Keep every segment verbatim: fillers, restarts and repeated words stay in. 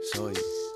Soy,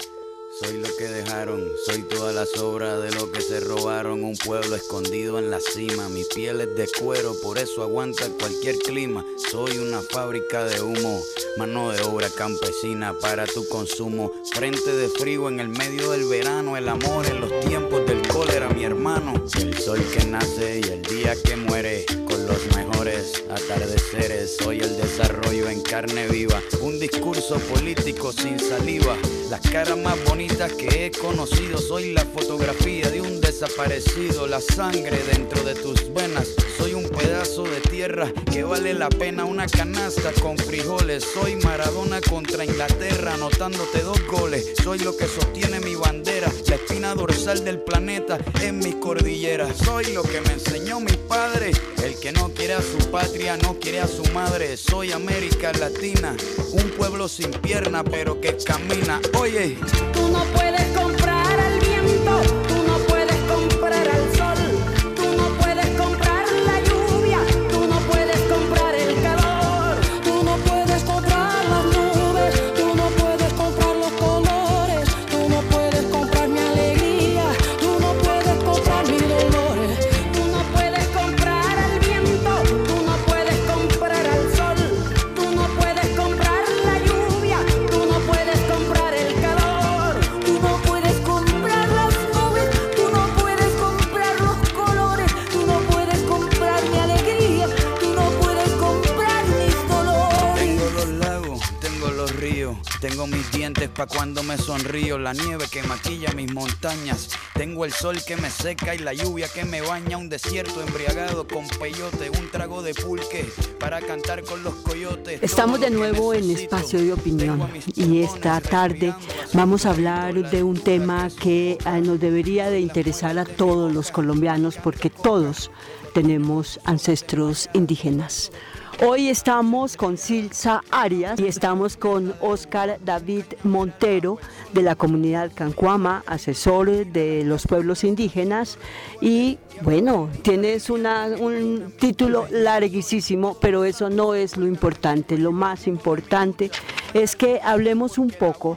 soy lo que dejaron, soy toda la sobra de lo que se robaron. Un pueblo escondido en la cima, mi piel es de cuero, por eso aguanta cualquier clima. Soy una fábrica de humo, mano de obra campesina para tu consumo. Frente de frío en el medio del verano, el amor en los tiempos del cólera, mi hermano. El sol que nace y el día que muere, con los mejores atardeceres. Soy el desarrollo en carne viva, un discurso político sin saliva. Las caras más bonitas que he conocido, soy la fotografía de un desaparecido. La sangre dentro de tus venas, soy un pedazo de tierra que vale la pena una canasta con frijoles. Soy Maradona contra Inglaterra, anotándote dos goles. Soy lo que sostiene mi bandera, la espina dorsal del planeta en mis cordilleras. Soy lo que me enseñó mi padre, el que no quiere a su patria, no quiere a su madre. Soy América Latina, un pueblo sin pierna pero que camina. Oye, tú no puedes comprar al viento, tú no puedes comprar al sol, tú no puedes comprar la lluvia, tú no puedes comprar el calor, tú no puedes comprar las nubes, tú no puedes comprar los colores, tú no puedes comprar mi alegría, tú no puedes comprar mis dolores, tú no puedes comprar al viento, tú no puedes comprar al sol, tú no puedes comprar la lluvia, tú no puedes comprar el calor, tú no puedes comprar las nubes, tú no puedes comprar los colores, tú no puedes comprar mi alegría, tú no puedes comprar mis dolores. tengo los lagos, tengo los ríos, tengo mis dientes pa' cuando me sonrío, la nieve que maquilla mis montañas, tengo el sol que me seca y la lluvia que me baña, un desierto embriagado con peyote, un trago de pulque para cantar con los coyotes. Estamos de nuevo en Espacio de Opinión y esta tarde vamos a hablar de un tema que eh, nos debería de interesar a todos los colombianos porque todos tenemos ancestros indígenas. Hoy estamos con Silsa Arias y estamos con Oscar David Montero de la comunidad Cancuama, asesor de los pueblos indígenas y bueno, tienes una, un título larguísimo, pero eso no es lo importante. Lo más importante es que hablemos un poco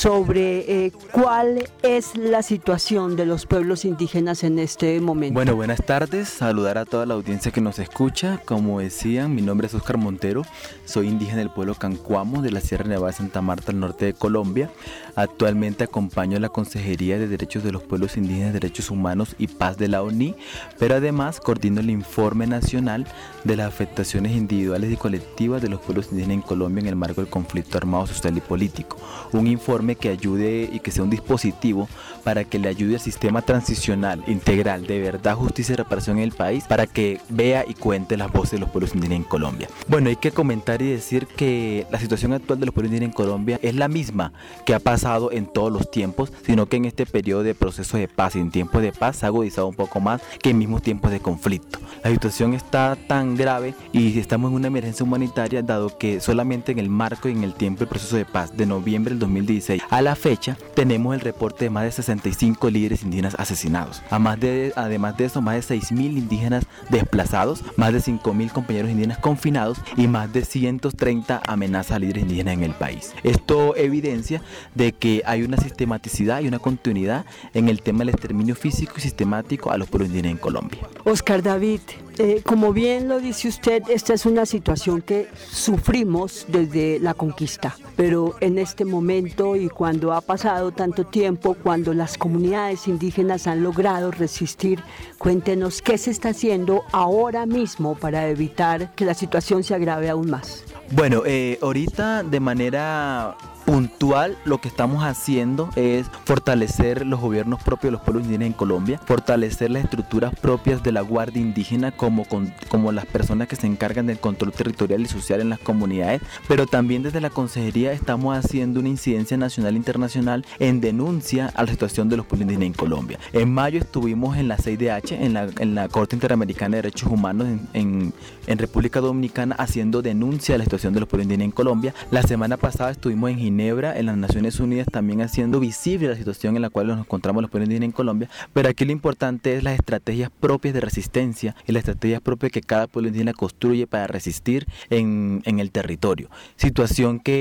sobre eh, cuál es la situación de los pueblos indígenas en este momento. Bueno, buenas tardes, saludar a toda la audiencia que nos escucha. Como decían, mi nombre es Oscar Montero, soy indígena del pueblo Cancuamo de la Sierra Nevada de Santa Marta, al norte de Colombia. Actualmente acompaño a la Consejería de Derechos de los Pueblos Indígenas, Derechos Humanos y Paz de la O N I, pero además coordino el informe nacional de las afectaciones individuales y colectivas de los pueblos indígenas en Colombia en el marco del conflicto armado, social y político. Un informe que ayude y que sea un dispositivo para que le ayude al sistema transicional integral de verdad, justicia y reparación en el país, para que vea y cuente las voces de los pueblos indígenas en Colombia. Bueno, hay que comentar y decir que la situación actual de los pueblos indígenas en Colombia es la misma que ha pasado en todos los tiempos, sino que en este periodo de proceso de paz y en tiempos de paz se ha agudizado un poco más que en mismos tiempos de conflicto. La situación está tan grave y estamos en una emergencia humanitaria, dado que solamente en el marco y en el tiempo del proceso de paz de noviembre del dos mil dieciséis a la fecha tenemos el reporte de más de sesenta y cinco líderes indígenas asesinados. Además de, además de eso, más de seis mil indígenas desplazados, más de cinco mil compañeros indígenas confinados y más de ciento treinta amenazas a líderes indígenas en el país. Esto evidencia de que hay una sistematicidad y una continuidad en el tema del exterminio físico y sistemático a los pueblos indígenas en Colombia. Oscar David, eh, como bien lo dice usted, esta es una situación que sufrimos desde la conquista, pero en este momento y cuando ha pasado tanto tiempo, cuando las comunidades indígenas han logrado resistir, cuéntenos qué se está haciendo ahora mismo para evitar que la situación se agrave aún más. Bueno, eh, ahorita de manera puntual lo que estamos haciendo es fortalecer los gobiernos propios de los pueblos indígenas en Colombia, fortalecer las estructuras propias de la Guardia Indígena como, con, como las personas que se encargan del control territorial y social en las comunidades, pero también desde la Consejería estamos haciendo una incidencia nacional e internacional en denuncia a la situación de los pueblos indígenas en Colombia. En mayo estuvimos en la C I D H, en la, en la Corte Interamericana de Derechos Humanos en, en, en República Dominicana, haciendo denuncia a la situación de los pueblos indígenas en Colombia. La semana pasada estuvimos en Ginebra, en las Naciones Unidas, también haciendo visible la situación en la cual nos encontramos los pueblos indígenas en Colombia, pero aquí lo importante es las estrategias propias de resistencia y las estrategias propias que cada pueblo indígena construye para resistir en, en el territorio. Situación que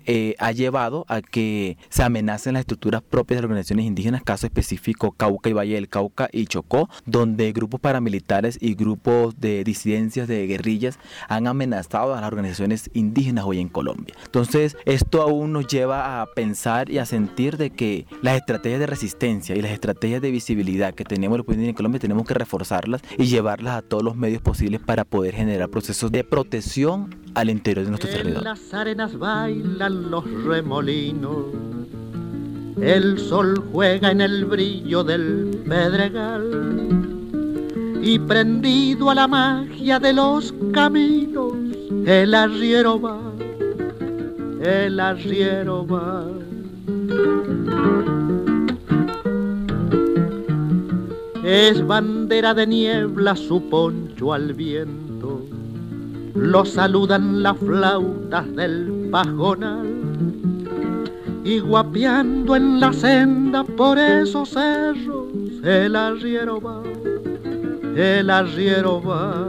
eh, ha llevado a que se amenacen las estructuras propias de las organizaciones indígenas, caso específico Cauca y Valle del Cauca y Chocó, donde grupos paramilitares y grupos de disidencias, de guerrillas, han amenazado a las organizaciones indígenas hoy en Colombia. Entonces, esto aún nos lleva a pensar y a sentir de que las estrategias de resistencia y las estrategias de visibilidad que tenemos los pueblos indígenas en Colombia tenemos que reforzarlas y llevarlas a todos los medios posibles para poder generar procesos de protección al interior de nuestro territorio. En las arenas bailan los remolinos, el sol juega en el brillo del pedregal, y prendido a la magia de los caminos, el arriero va, el arriero va. Es bandera de niebla su poncho al viento, lo saludan las flautas del pajonal, y guapeando en la senda por esos cerros, el arriero va, el arriero va.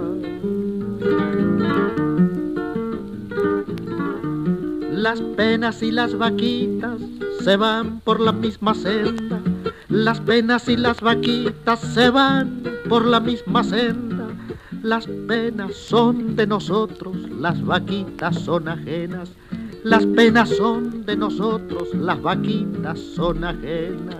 Las penas y las vaquitas se van por la misma senda, las penas y las vaquitas se van por la misma senda. Las penas son de nosotros, las vaquitas son ajenas. Las penas son de nosotros, las vaquitas son ajenas.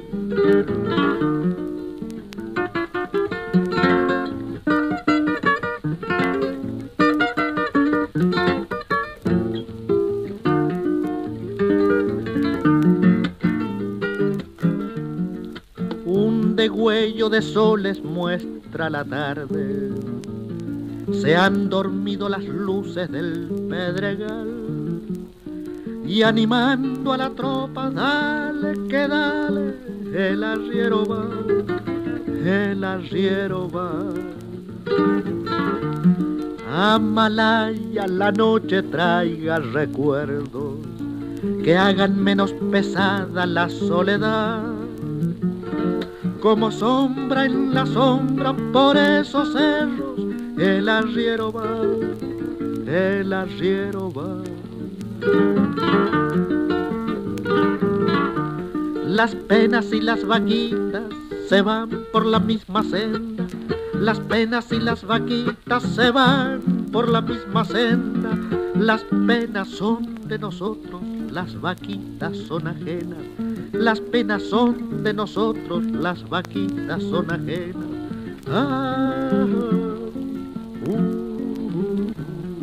Un degüello de soles muestra la tarde, se han dormido las luces del pedregal, y animando a la tropa, dale que dale, el arriero va, el arriero va. Amalaya la noche traiga recuerdos que hagan menos pesada la soledad, como sombra en la sombra por esos cerros, el arriero va, el arriero va. Las penas y las vaquitas se van por la misma senda, las penas y las vaquitas se van por la misma senda. Las penas son de nosotros, las vaquitas son ajenas. Las penas son de nosotros, las vaquitas son ajenas. Ah, uh, uh.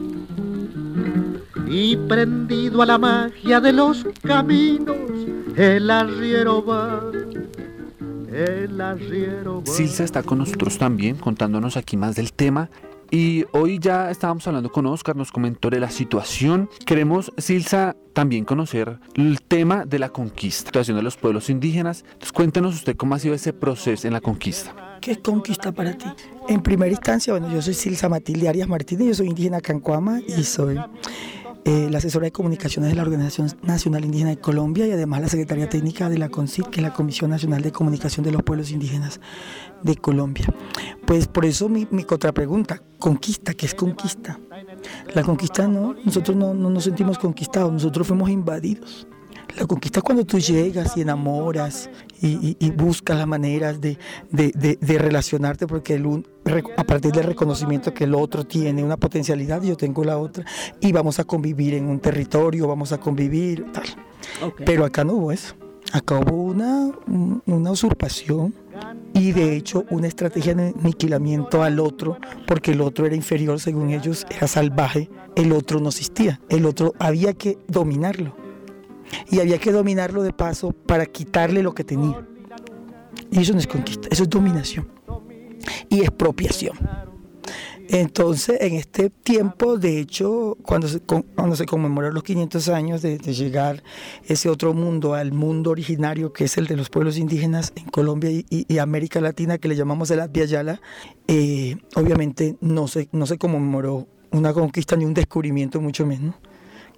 Y prendido a la magia de los caminos, el arriero va, el arriero va. Silsa está con nosotros también, contándonos aquí más del tema. Y hoy ya estábamos hablando con Oscar, nos comentó de la situación. Queremos, Silsa, también conocer el tema de la conquista, la situación de los pueblos indígenas. Entonces, cuéntenos usted cómo ha sido ese proceso en la conquista. ¿Qué es conquista para ti? En primera instancia, bueno, yo soy Silsa Matilde Arias Martínez, yo soy indígena Cancuama y soy eh, la asesora de comunicaciones de la Organización Nacional Indígena de Colombia y además la secretaria técnica de la CONCID, que es la Comisión Nacional de Comunicación de los Pueblos Indígenas de Colombia. Pues por eso mi, mi contrapregunta, conquista, ¿qué es conquista? La conquista no, nosotros no, no nos sentimos conquistados, nosotros fuimos invadidos. La conquista es cuando tú llegas y enamoras y, y, y buscas las maneras de, de, de, de relacionarte, porque el un, a partir del reconocimiento que el otro tiene una potencialidad, yo tengo la otra, y vamos a convivir en un territorio, vamos a convivir, tal. Okay. Pero acá no hubo eso. Acá hubo una, una usurpación y de hecho una estrategia de aniquilamiento al otro, porque el otro era inferior, según ellos, era salvaje, el otro no existía, el otro había que dominarlo. Y había que dominarlo de paso para quitarle lo que tenía. Y eso no es conquista, eso es dominación y expropiación. Entonces, en este tiempo, de hecho, cuando se, cuando se conmemoraron los quinientos años de, de llegar ese otro mundo, al mundo originario que es el de los pueblos indígenas en Colombia y, y, y América Latina, que le llamamos el Abya Yala, eh, obviamente no se, no se conmemoró una conquista ni un descubrimiento, mucho menos.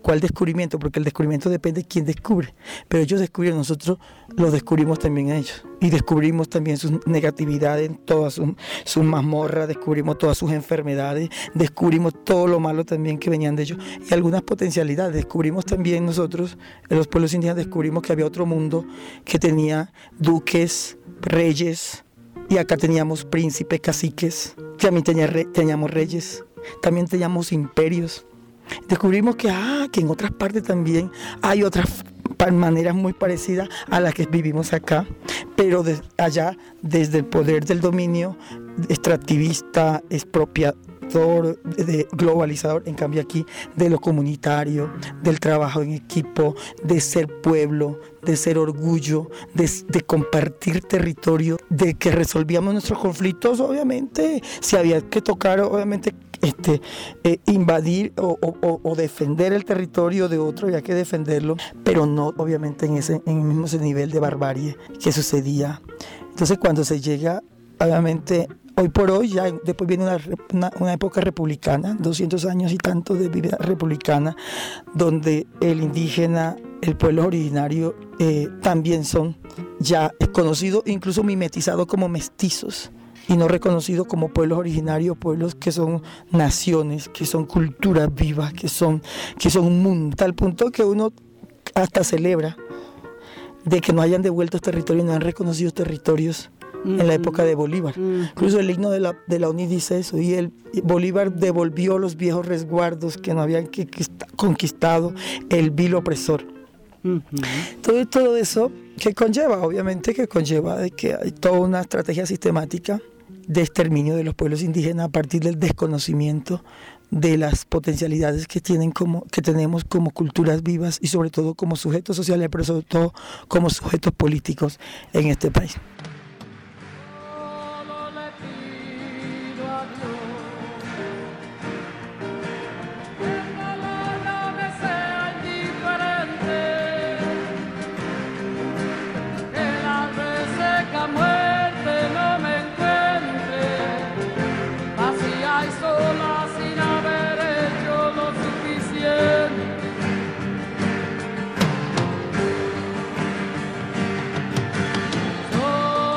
¿Cuál descubrimiento? Porque el descubrimiento depende de quién descubre. Pero ellos descubrieron, nosotros los descubrimos también a ellos. Y descubrimos también sus negatividades, todas sus, sus mazmorras, descubrimos todas sus enfermedades, descubrimos todo lo malo también que venían de ellos y algunas potencialidades. Descubrimos también nosotros, en los pueblos indígenas, descubrimos que había otro mundo que tenía duques, reyes, y acá teníamos príncipes, caciques, también tenía re, teníamos reyes, también teníamos imperios. Descubrimos que, ah, que en otras partes también hay otras maneras muy parecidas a las que vivimos acá, pero de allá, desde el poder del dominio extractivista, expropiador, de globalizador, en cambio aquí de lo comunitario, del trabajo en equipo, de ser pueblo, de ser orgullo, de, de compartir territorio, de que resolvíamos nuestros conflictos, obviamente, si había que tocar, obviamente, Este, eh, invadir o, o, o defender el territorio de otro, había que defenderlo, pero no obviamente en ese en el mismo ese nivel de barbarie que sucedía. Entonces cuando se llega, obviamente, hoy por hoy, ya después viene una, una, una época republicana, doscientos años y tanto de vida republicana, donde el indígena, el pueblo originario, eh, también son ya conocidos, incluso mimetizados como mestizos, y no reconocidos como pueblos originarios, pueblos que son naciones, que son culturas vivas, que son, que son un mundo, tal punto que uno hasta celebra de que no hayan devuelto territorios, no han reconocido territorios mm-hmm. en la época de Bolívar. Mm-hmm. Incluso el himno de la, de la ONU dice eso, y el Bolívar devolvió los viejos resguardos que no habían que, que conquistado el vil opresor. Mm-hmm. Todo, todo eso que conlleva, obviamente que conlleva de que hay toda una estrategia sistemática de exterminio de los pueblos indígenas a partir del desconocimiento de las potencialidades que tienen como que tenemos como culturas vivas y sobre todo como sujetos sociales, pero sobre todo como sujetos políticos en este país. Oh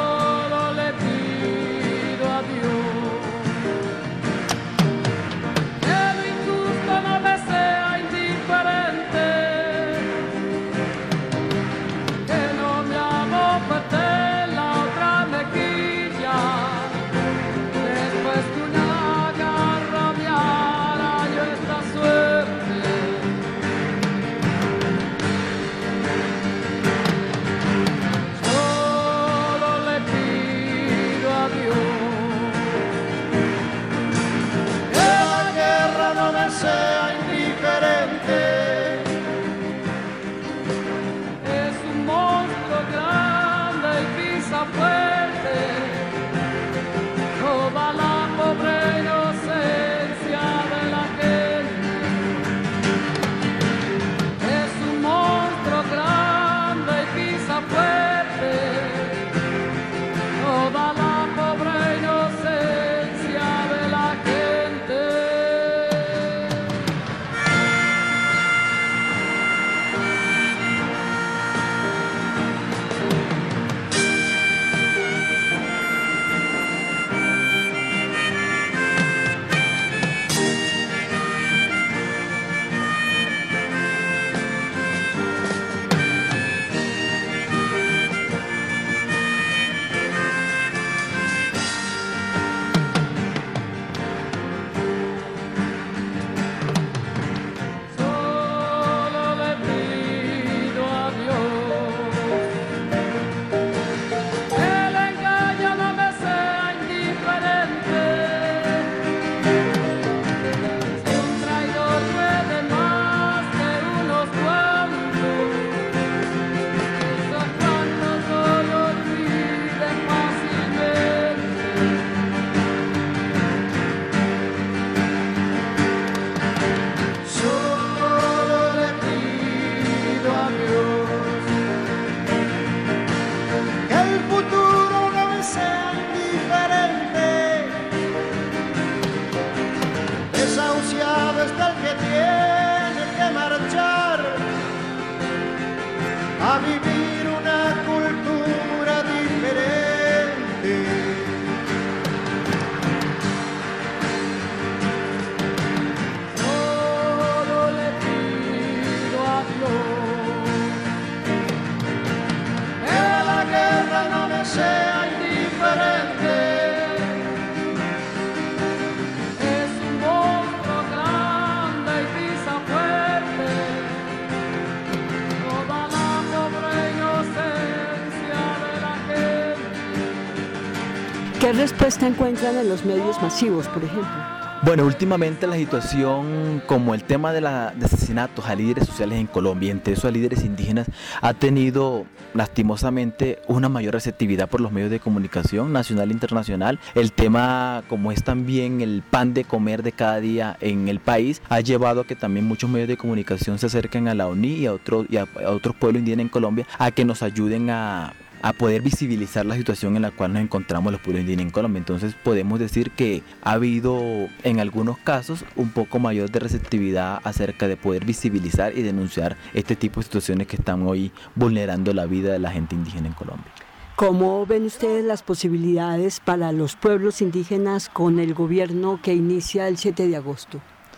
¿Qué respuesta encuentran en los medios masivos, por ejemplo? Bueno, últimamente la situación, como el tema de, la, de asesinatos a líderes sociales en Colombia, entre esos a líderes indígenas, ha tenido lastimosamente una mayor receptividad por los medios de comunicación nacional e internacional. El tema, como es también el pan de comer de cada día en el país, ha llevado a que también muchos medios de comunicación se acerquen a la O N I y a, otro, y a, a otros pueblos indígenas en Colombia a que nos ayuden a a poder visibilizar la situación en la cual nos encontramos los pueblos indígenas en Colombia. Entonces podemos decir que ha habido en algunos casos un poco mayor de receptividad acerca de poder visibilizar y denunciar este tipo de situaciones que están hoy vulnerando la vida de la gente indígena en Colombia. ¿Cómo ven ustedes las posibilidades para los pueblos indígenas con el gobierno que inicia el siete de agosto?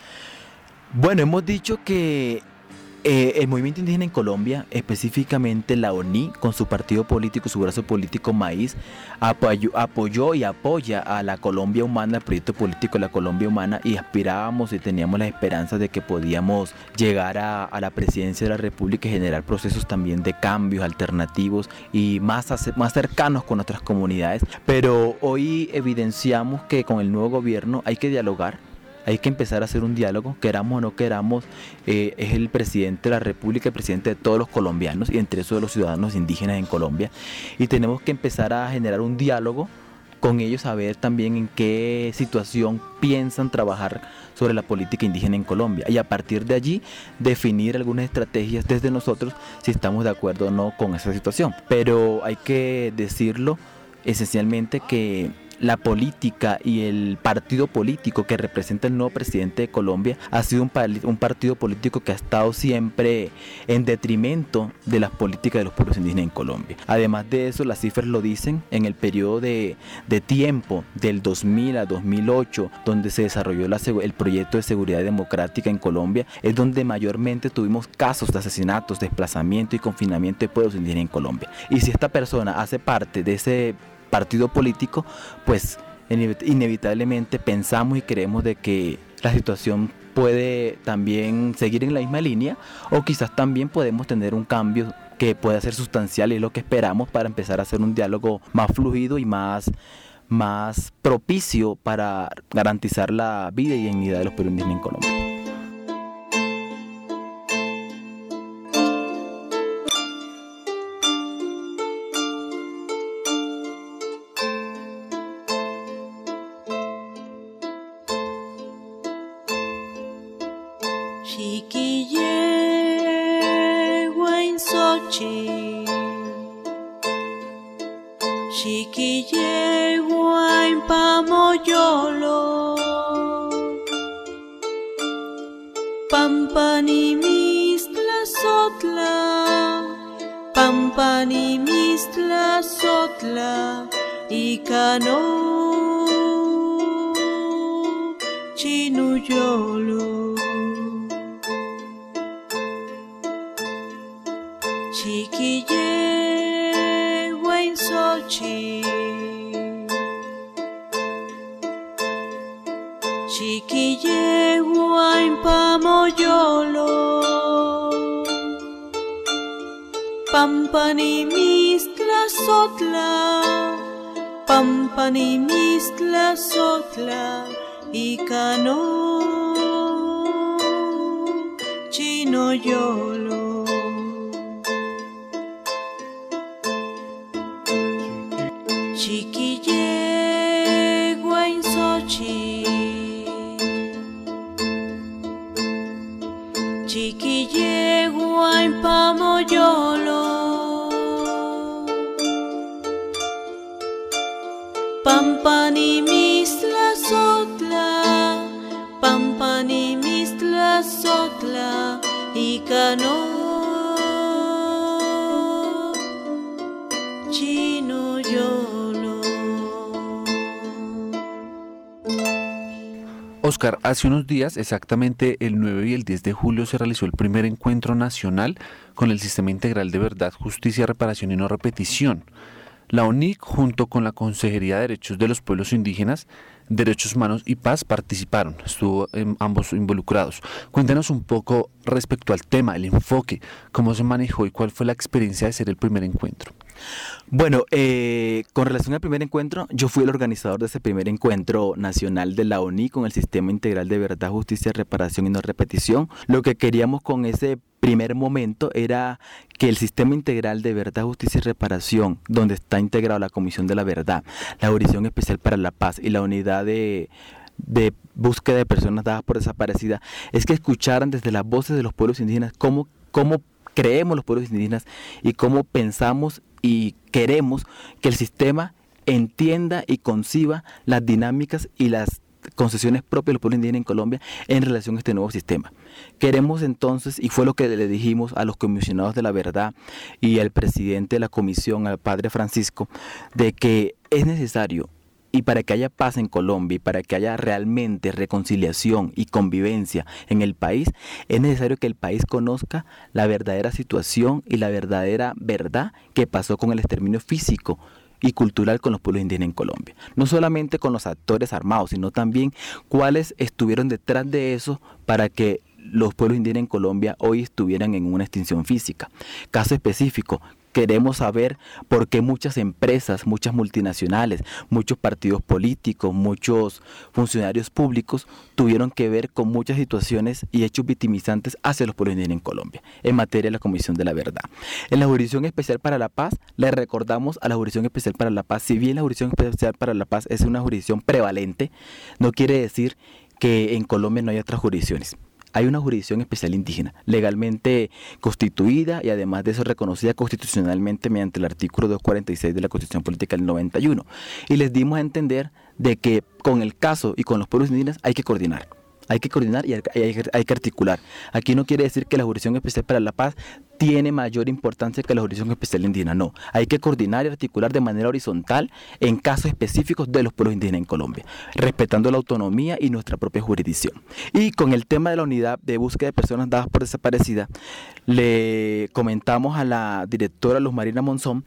Bueno, hemos dicho que Eh, el movimiento indígena en Colombia, específicamente la O N I, con su partido político, su brazo político Maíz, apoyó, apoyó y apoya a la Colombia Humana, al proyecto político de la Colombia Humana, y aspirábamos y teníamos la esperanza de que podíamos llegar a, a la presidencia de la República y generar procesos también de cambios alternativos y más, más cercanos con nuestras comunidades. Pero hoy evidenciamos que con el nuevo gobierno hay que dialogar. Hay que empezar a hacer un diálogo, queramos o no queramos, eh, es el presidente de la República, el presidente de todos los colombianos y entre esos de los ciudadanos indígenas en Colombia. Y tenemos que empezar a generar un diálogo con ellos, a ver también en qué situación piensan trabajar sobre la política indígena en Colombia. Y a partir de allí, definir algunas estrategias desde nosotros si estamos de acuerdo o no con esa situación. Pero hay que decirlo esencialmente que la política y el partido político que representa el nuevo presidente de Colombia ha sido un, un partido político que ha estado siempre en detrimento de las políticas de los pueblos indígenas en Colombia. Además de eso, las cifras lo dicen, en el periodo de, de tiempo del dos mil a dos mil ocho, donde se desarrolló la, el proyecto de seguridad democrática en Colombia, es donde mayormente tuvimos casos de asesinatos, desplazamiento y confinamiento de pueblos indígenas en Colombia. Y si esta persona hace parte de ese partido político, pues inevitablemente pensamos y creemos de que la situación puede también seguir en la misma línea, o quizás también podemos tener un cambio que pueda ser sustancial, y es lo que esperamos para empezar a hacer un diálogo más fluido y más, más propicio para garantizar la vida y dignidad de los pueblos indígenas en Colombia. Pampani mistla sotla, pampani mistla sotla, y cano chino yolo. Chiquille guainsochi, chiquille guainpamoyolo. Pampani mistla sotla, pampani mistla sotla, y cano chino yolo. Oscar, hace unos días, exactamente el nueve y el diez de julio, se realizó el primer encuentro nacional con el Sistema Integral de Verdad, Justicia, Reparación y No Repetición. La O N I C, junto con la Consejería de Derechos de los Pueblos Indígenas, Derechos Humanos y Paz, participaron, estuvo en ambos involucrados. Cuéntanos un poco respecto al tema, el enfoque, cómo se manejó y cuál fue la experiencia de ser el primer encuentro. Bueno, eh, con relación al primer encuentro, yo fui el organizador de ese primer encuentro nacional de la O N I con el Sistema Integral de Verdad, Justicia, Reparación y No Repetición. Lo que queríamos con ese primer momento era que el Sistema Integral de Verdad, Justicia y Reparación, donde está integrado la Comisión de la Verdad, la Jurisdicción Especial para la Paz y la Unidad de... de búsqueda de personas dadas por desaparecidas, es que escucharan desde las voces de los pueblos indígenas cómo, cómo creemos los pueblos indígenas y cómo pensamos y queremos que el sistema entienda y conciba las dinámicas y las concesiones propias de los pueblos indígenas en Colombia en relación a este nuevo sistema. Queremos entonces, y fue lo que le dijimos a los comisionados de la verdad y al presidente de la comisión, al padre Francisco, de que es necesario, y para que haya paz en Colombia y para que haya realmente reconciliación y convivencia en el país, es necesario que el país conozca la verdadera situación y la verdadera verdad que pasó con el exterminio físico y cultural con los pueblos indígenas en Colombia. No solamente con los actores armados, sino también cuáles estuvieron detrás de eso para que los pueblos indígenas en Colombia hoy estuvieran en una extinción física. Caso específico, queremos saber por qué muchas empresas, muchas multinacionales, muchos partidos políticos, muchos funcionarios públicos tuvieron que ver con muchas situaciones y hechos victimizantes hacia los pueblos indígenas en Colombia, en materia de la Comisión de la Verdad. En la Jurisdicción Especial para la Paz, le recordamos a la Jurisdicción Especial para la Paz, si bien la Jurisdicción Especial para la Paz es una jurisdicción prevalente, no quiere decir que en Colombia no haya otras jurisdicciones. Hay una jurisdicción especial indígena, legalmente constituida y además de eso reconocida constitucionalmente mediante el artículo doscientos cuarenta y seis de la Constitución Política del noventa y uno. Y les dimos a entender de que con el caso y con los pueblos indígenas hay que coordinar. Hay que coordinar y hay, hay, hay que articular. Aquí no quiere decir que la Jurisdicción Especial para la Paz tiene mayor importancia que la Jurisdicción Especial Indígena, no. Hay que coordinar y articular de manera horizontal en casos específicos de los pueblos indígenas en Colombia, respetando la autonomía y nuestra propia jurisdicción. Y con el tema de la unidad de búsqueda de personas dadas por desaparecidas, le comentamos a la directora Luz Marina Monzón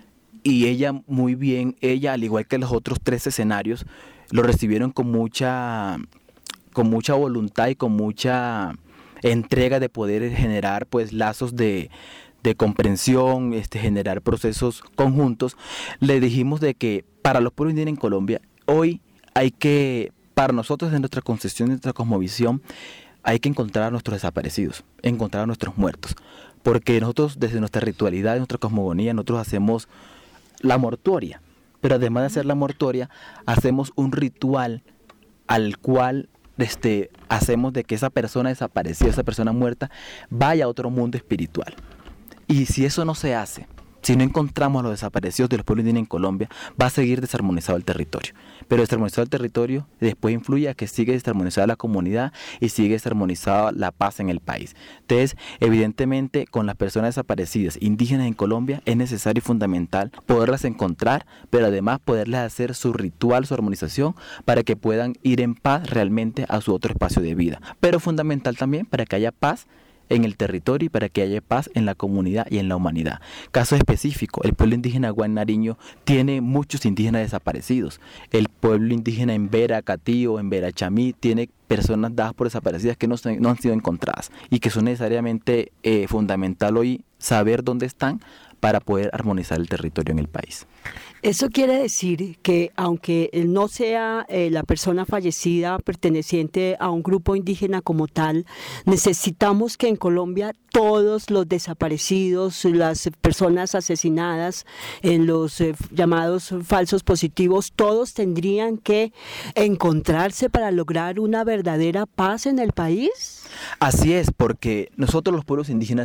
y ella muy bien, ella al igual que los otros tres escenarios, lo recibieron con mucha... con mucha voluntad y con mucha entrega de poder generar pues lazos de, de comprensión, este, generar procesos conjuntos. Le dijimos de que para los pueblos indígenas en Colombia hoy hay que, para nosotros desde nuestra concepción, de nuestra cosmovisión, hay que encontrar a nuestros desaparecidos, encontrar a nuestros muertos, porque nosotros desde nuestra ritualidad, nuestra cosmogonía, nosotros hacemos la mortuoria, pero además de hacer la mortuoria, hacemos un ritual al cual Este, hacemos de que esa persona desaparecida, esa persona muerta, vaya a otro mundo espiritual. Y si eso no se hace, si no encontramos a los desaparecidos de los pueblos indígenas en Colombia, va a seguir desarmonizado el territorio. Pero desarmonizado el territorio después influye a que sigue desarmonizada la comunidad y sigue desarmonizada la paz en el país. Entonces, evidentemente, con las personas desaparecidas indígenas en Colombia es necesario y fundamental poderlas encontrar, pero además poderles hacer su ritual, su armonización, para que puedan ir en paz realmente a su otro espacio de vida. Pero fundamental también para que haya paz en el territorio y para que haya paz en la comunidad y en la humanidad. Caso específico, el pueblo indígena Guan Nariño tiene muchos indígenas desaparecidos. El pueblo indígena en Vera Catío, en Vera Chamí, tiene personas dadas por desaparecidas que no, se, no han sido encontradas y que son necesariamente eh, fundamental hoy saber dónde están para poder armonizar el territorio en el país. Eso quiere decir que aunque no sea eh, la persona fallecida perteneciente a un grupo indígena como tal, necesitamos que en Colombia todos los desaparecidos, las personas asesinadas en los eh, llamados falsos positivos, todos tendrían que encontrarse para lograr una verdadera paz en el país. Así es, porque nosotros los pueblos indígenas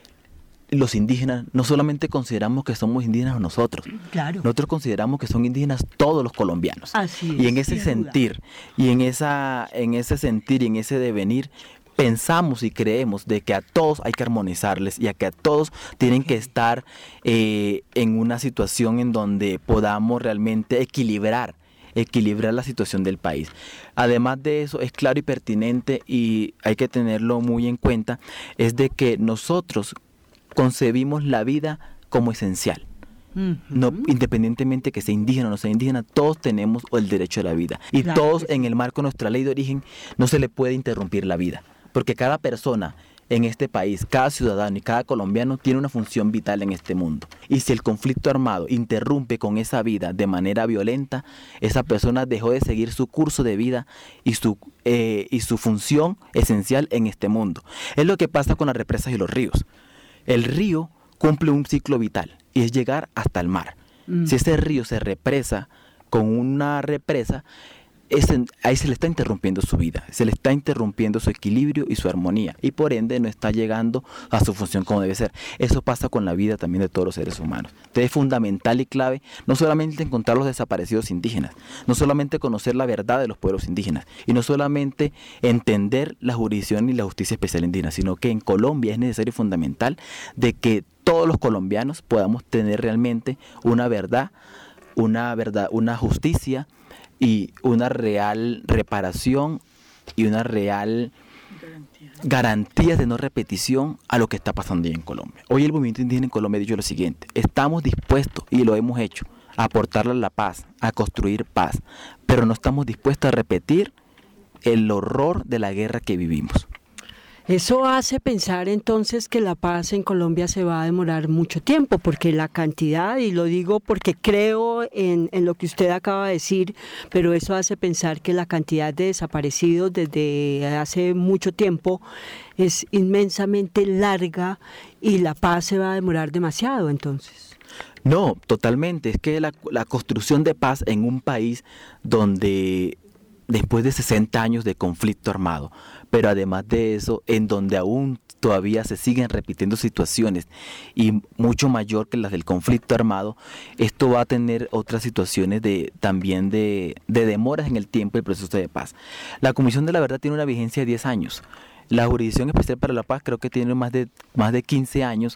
los indígenas no solamente consideramos que somos indígenas nosotros, claro. Nosotros consideramos que son indígenas todos los colombianos. Así es, y en ese sentir, duda. y en esa, en ese sentir y en ese devenir, pensamos y creemos de que a todos hay que armonizarles y a que a todos tienen que estar eh, en una situación en donde podamos realmente equilibrar equilibrar la situación del país. Además de eso, es claro y pertinente y hay que tenerlo muy en cuenta, es de que nosotros concebimos la vida como esencial. Uh-huh. No, independientemente que sea indígena o no sea indígena, todos tenemos el derecho a la vida. Y claro, todos en el marco de nuestra ley de origen no se le puede interrumpir la vida. Porque cada persona en este país, cada ciudadano y cada colombiano tiene una función vital en este mundo. Y si el conflicto armado interrumpe con esa vida de manera violenta, esa persona dejó de seguir su curso de vida y su, eh, y su función esencial en este mundo. Es lo que pasa con las represas y los ríos. El río cumple un ciclo vital y es llegar hasta el mar. Mm. Si ese río se represa con una represa, ese, ahí se le está interrumpiendo su vida, se le está interrumpiendo su equilibrio y su armonía, y por ende no está llegando a su función como debe ser. Eso pasa con la vida también de todos los seres humanos. Entonces es fundamental y clave no solamente encontrar los desaparecidos indígenas, no solamente conocer la verdad de los pueblos indígenas, y no solamente entender la jurisdicción y la justicia especial indígena, sino que en Colombia es necesario y fundamental de que todos los colombianos podamos tener realmente una verdad, una verdad, una justicia y una real reparación y una real garantía de no repetición a lo que está pasando hoy en Colombia. Hoy el movimiento indígena en Colombia ha dicho lo siguiente: estamos dispuestos, y lo hemos hecho, a aportarle a la paz, a construir paz, pero no estamos dispuestos a repetir el horror de la guerra que vivimos. Eso hace pensar entonces que la paz en Colombia se va a demorar mucho tiempo, porque la cantidad, y lo digo porque creo en, en lo que usted acaba de decir, pero eso hace pensar que la cantidad de desaparecidos desde hace mucho tiempo es inmensamente larga y la paz se va a demorar demasiado entonces. No, totalmente. Es que la, la construcción de paz en un país donde después de sesenta años de conflicto armado, pero además de eso, en donde aún todavía se siguen repitiendo situaciones y mucho mayor que las del conflicto armado, esto va a tener otras situaciones de también de, de demoras en el tiempo del proceso de paz. La Comisión de la Verdad tiene una vigencia de diez años. La Jurisdicción Especial para la Paz creo que tiene más de, más de quince años,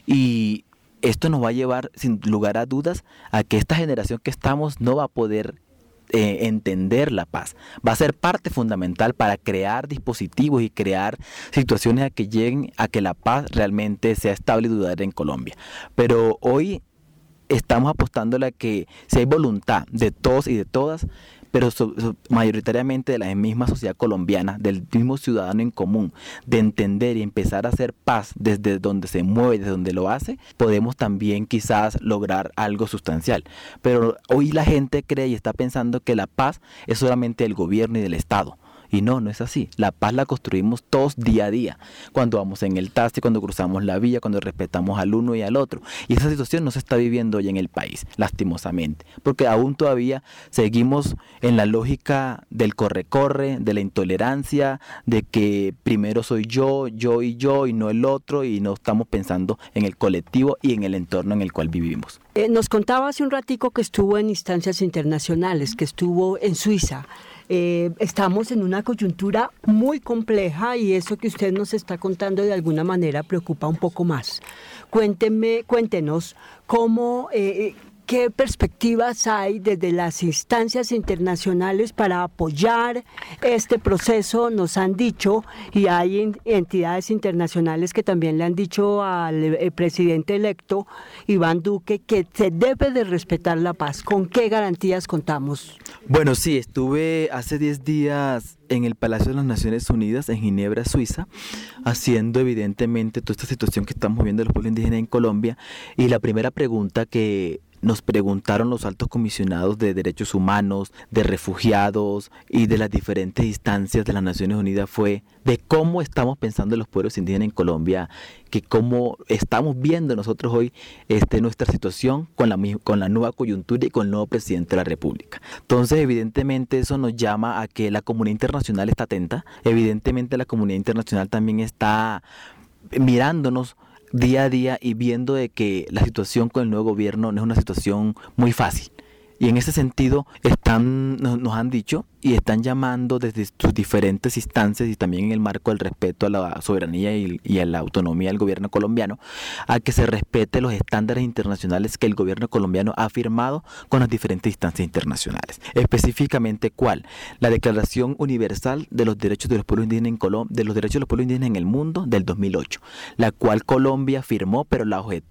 y esto nos va a llevar sin lugar a dudas a que esta generación que estamos no va a poder Eh, entender la paz. Va a ser parte fundamental para crear dispositivos y crear situaciones a que lleguen a que la paz realmente sea estable y duradera en Colombia. Pero hoy estamos apostándole a que si hay voluntad de todos y de todas, pero so, so, mayoritariamente de la misma sociedad colombiana, del mismo ciudadano en común, de entender y empezar a hacer paz desde donde se mueve, desde donde lo hace, podemos también quizás lograr algo sustancial. Pero hoy la gente cree y está pensando que la paz es solamente del gobierno y del Estado. Y no, no es así. La paz la construimos todos día a día. Cuando vamos en el taxi, cuando cruzamos la vía, cuando respetamos al uno y al otro. Y esa situación no se está viviendo hoy en el país, lastimosamente. Porque aún todavía seguimos en la lógica del corre-corre, de la intolerancia, de que primero soy yo, yo y yo, y no el otro, y no estamos pensando en el colectivo y en el entorno en el cual vivimos. Eh, nos contaba hace un ratico que estuvo en instancias internacionales, que estuvo en Suiza. Eh, estamos en una coyuntura muy compleja y eso que usted nos está contando de alguna manera preocupa un poco más. Cuénteme, cuéntenos cómo, eh, qué perspectivas hay desde las instancias internacionales para apoyar este proceso. Nos han dicho, y hay entidades internacionales que también le han dicho al eh, presidente electo, Iván Duque, que se debe de respetar la paz. ¿Con qué garantías contamos? Bueno, sí, estuve hace diez días en el Palacio de las Naciones Unidas, en Ginebra, Suiza, haciendo evidentemente toda esta situación que estamos viendo de los pueblos indígenas en Colombia, y la primera pregunta que nos preguntaron los altos comisionados de derechos humanos, de refugiados y de las diferentes instancias de las Naciones Unidas fue de cómo estamos pensando en los pueblos indígenas en Colombia, que cómo estamos viendo nosotros hoy este, nuestra situación con la, con la nueva coyuntura y con el nuevo presidente de la República. Entonces, evidentemente eso nos llama a que la comunidad internacional está atenta, evidentemente la comunidad internacional también está mirándonos día a día y viendo de que la situación con el nuevo gobierno no es una situación muy fácil. Y en ese sentido están, nos, nos han dicho y están llamando desde sus diferentes instancias y también en el marco del respeto a la soberanía y, y a la autonomía del gobierno colombiano, a que se respete los estándares internacionales que el gobierno colombiano ha firmado con las diferentes instancias internacionales. Específicamente, ¿cuál? La Declaración Universal de los Derechos de los Pueblos Indígenas en Colombia, de los Derechos de los Pueblos Indígenas en el Mundo del dos mil ocho, la cual Colombia firmó pero la objetó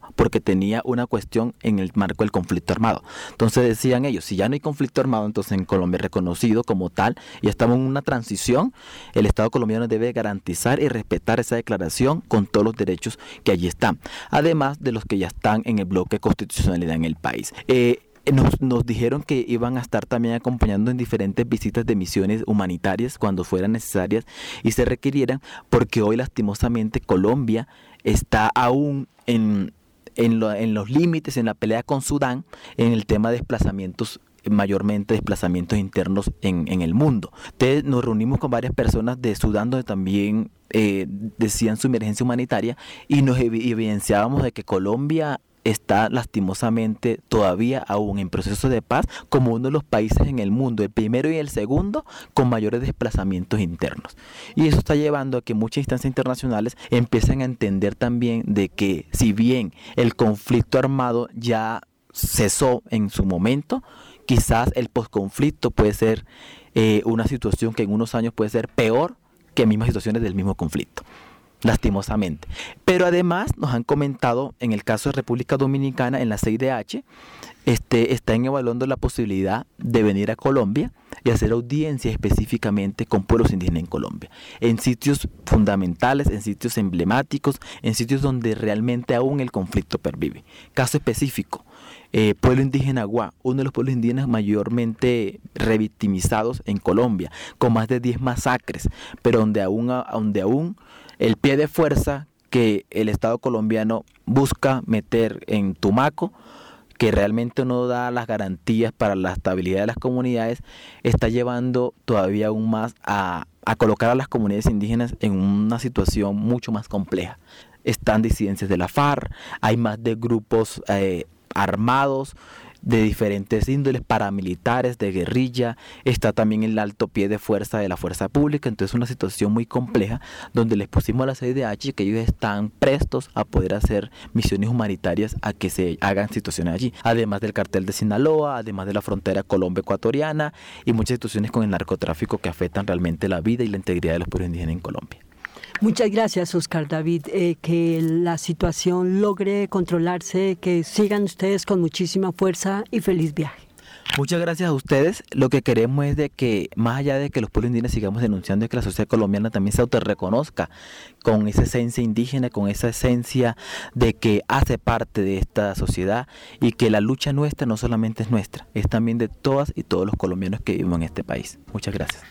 porque tenía una cuestión en el marco del conflicto armado. Entonces decían ellos, si ya no hay conflicto armado, entonces en Colombia es reconocido como tal y estamos en una transición, el Estado colombiano debe garantizar y respetar esa declaración con todos los derechos que allí están, además de los que ya están en el bloque de constitucionalidad en el país. Eh, Nos, nos dijeron que iban a estar también acompañando en diferentes visitas de misiones humanitarias cuando fueran necesarias y se requirieran, porque hoy lastimosamente Colombia está aún en, en, lo, en los límites, en la pelea con Sudán, en el tema de desplazamientos, mayormente desplazamientos internos en, en el mundo. Entonces nos reunimos con varias personas de Sudán donde también eh, decían su emergencia humanitaria y nos ev- evidenciábamos de que Colombia está lastimosamente todavía aún en proceso de paz como uno de los países en el mundo, el primero y el segundo, con mayores desplazamientos internos. Y eso está llevando a que muchas instancias internacionales empiecen a entender también de que si bien el conflicto armado ya cesó en su momento, quizás el posconflicto puede ser eh, una situación que en unos años puede ser peor que mismas situaciones del mismo conflicto. Lastimosamente. Pero además nos han comentado, en el caso de República Dominicana, en la C I D H, este, están evaluando la posibilidad de venir a Colombia y hacer audiencias específicamente con pueblos indígenas en Colombia, en sitios fundamentales, en sitios emblemáticos, en sitios donde realmente aún el conflicto pervive. Caso específico, eh, pueblo indígena Guá, uno de los pueblos indígenas mayormente revictimizados en Colombia, con más de diez masacres, pero donde aún, donde aún el pie de fuerza que el Estado colombiano busca meter en Tumaco, que realmente no da las garantías para la estabilidad de las comunidades, está llevando todavía aún más a, a colocar a las comunidades indígenas en una situación mucho más compleja. Están disidencias de la FARC, hay más de grupos eh, armados, de diferentes índoles, paramilitares, de guerrilla, está también el alto pie de fuerza de la fuerza pública, entonces es una situación muy compleja donde les pusimos a la C I D H que ellos están prestos a poder hacer misiones humanitarias a que se hagan situaciones allí, además del cartel de Sinaloa, además de la frontera Colombia-Ecuatoriana y muchas situaciones con el narcotráfico que afectan realmente la vida y la integridad de los pueblos indígenas en Colombia. Muchas gracias, Oscar David. Eh, que la situación logre controlarse, que sigan ustedes con muchísima fuerza y feliz viaje. Muchas gracias a ustedes. Lo que queremos es de que, más allá de que los pueblos indígenas sigamos denunciando, es que la sociedad colombiana también se autorreconozca con esa esencia indígena, con esa esencia de que hace parte de esta sociedad y que la lucha nuestra no solamente es nuestra, es también de todas y todos los colombianos que vivimos en este país. Muchas gracias.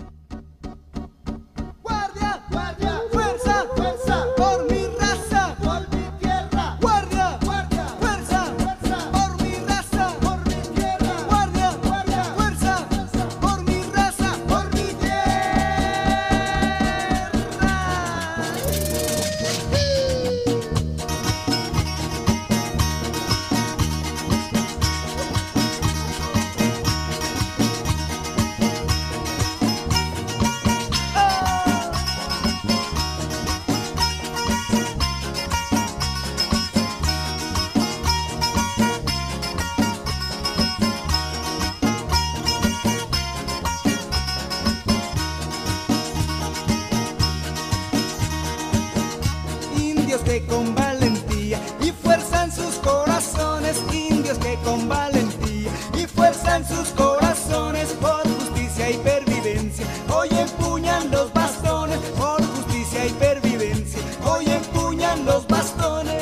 Que con valentía y fuerza en sus corazones, indios que con valentía y fuerza en sus corazones, por justicia y pervivencia, hoy empuñan los bastones, por justicia y pervivencia, hoy empuñan los bastones.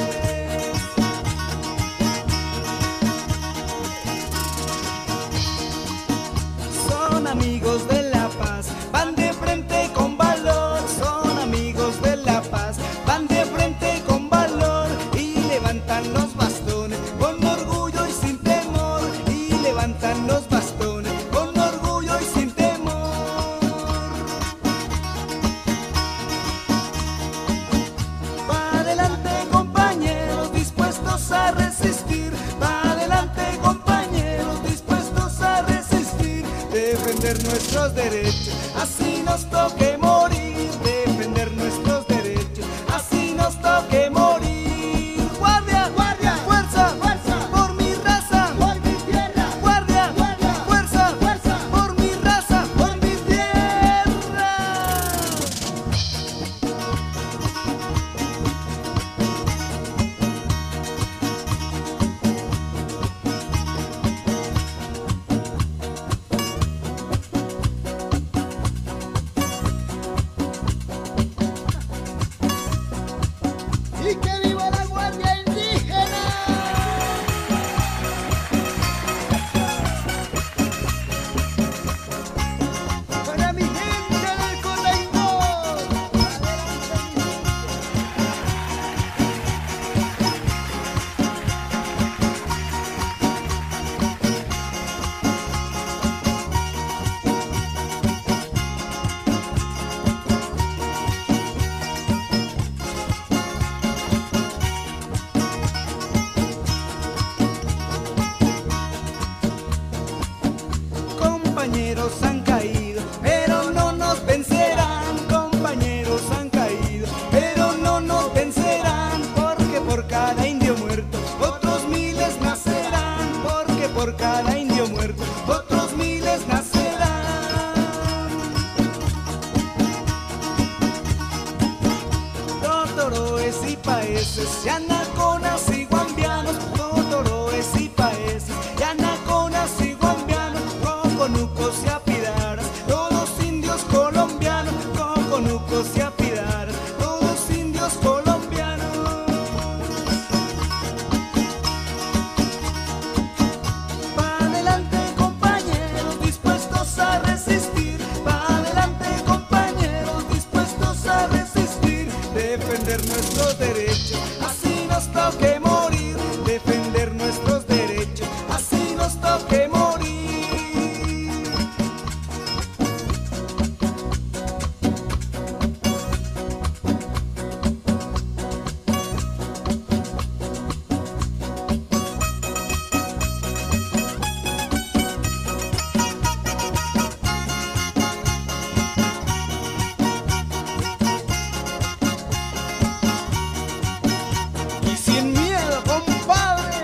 Son amigos de la paz, van de frente con valor, son amigos de la paz, van de frente con valor y levantan los bastones con orgullo y sin temor, y levantan los bastones con orgullo y sin temor. Pa' adelante compañeros dispuestos a resistir, pa' adelante compañeros dispuestos a resistir, defender nuestros derechos, así nos toque morir, defender nuestros derechos, así nos toque morir. Guardia, guardia, fuerza, fuerza, por mi raza, por mi tierra. Guardia, guardia, fuerza, fuerza, por mi raza, por mi tierra. totoroes y paeses, yanaconas y guambianos, totoroes y paeses, yanaconas y guambianos, coconucos y apidaras, todos indios colombianos, coconucos y apidaras, todos indios colombianos. Pa' adelante compañeros, dispuestos a resistir, pa' adelante compañeros, dispuestos a resistir, defender nuestros derechos, así nos toque morir, defender nuestros derechos, así nos toque morir. Y sin miedo, compadre.